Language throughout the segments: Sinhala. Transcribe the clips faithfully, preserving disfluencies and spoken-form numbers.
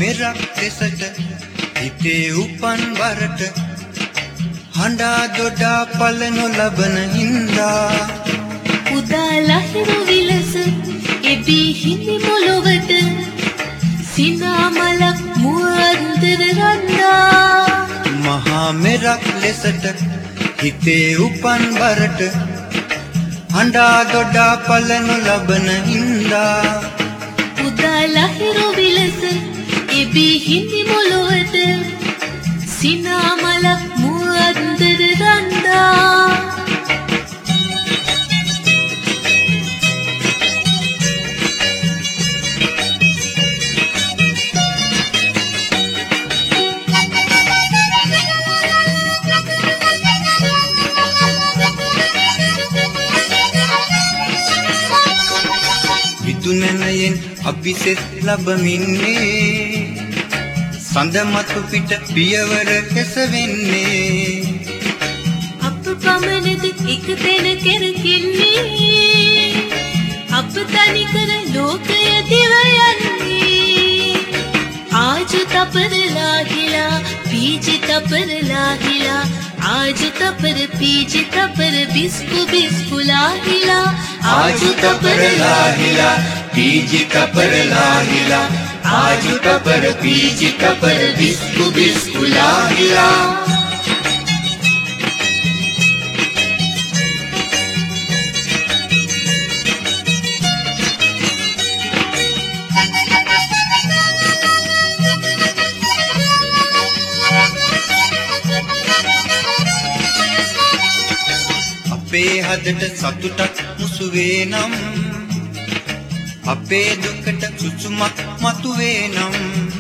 මෙරක් දෙසට හිතේ උපන් වරට හඬා දොඩා පල නොලබන හින්දා උදා ලහිරු විලස එබී හිමි මොළොවට සිනා මලක් මුව අන්තර රන්නා මහා මෙරක් ලෙසට හිතේ උපන් වරට හඬා දොඩා පල නොලබන හින්දා උදා ලහිරු විලස එබී හිමි මොළොවට සිනා මලක් මුව අන්තර රන්නා විදුනනයෙන් අභිසෙත් ලබමින්නේ සඳමතු පිට පියවර කෙසවෙන්නේ අප පමණද එක තැන කෙරකින්නේ අප තනිකර ලෝකය දිව යන්නේ ආජු තපරලා හිලා පීජි තපරලා හිලා ආජු තපර පීජි තපර බිස්කු බිස්කුලා හිලා ආජු තපරලා හිලා පීජි තපරලා හිලා ආජු තපර පීජි තපර බිස්කු බිස්කුලා හිලා අපේ හදට සතුටක් මුසු වේ නම් අපේ දුකට සුසුමක් මතු වේ නම්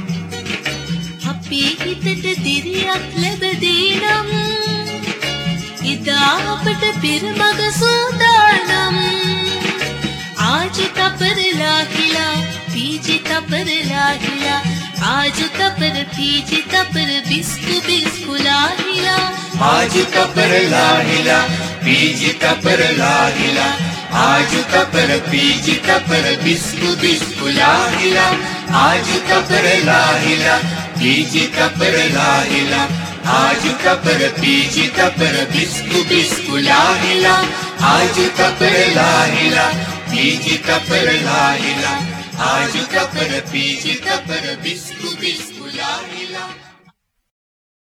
අපේ හිතට දිරියක් ලැබදී නම් ඉදා අපට පෙරමග සූදානම් ආජු තපරලා හිලා පීජි තපරලා හිලා ආජු තපර පීජි තපර බිස්කු බිස්කුලා හිලා ආජු තපරලා හිලා පීජි තපරලා හිලා ආජු තපර පීජි තපර බිස්කු බිස්කුලා හිලා ආජු තපරලා හිලා පීජි තපරලා හිලා ආජු තපර පීජි තපර බිස්කු බිස්කුලා හිලා ආජු තපරලා හිලා පීජි තපරලා හිලා ආජු තපර පීජි තපර බිස්කු බිස්කුලා හිලා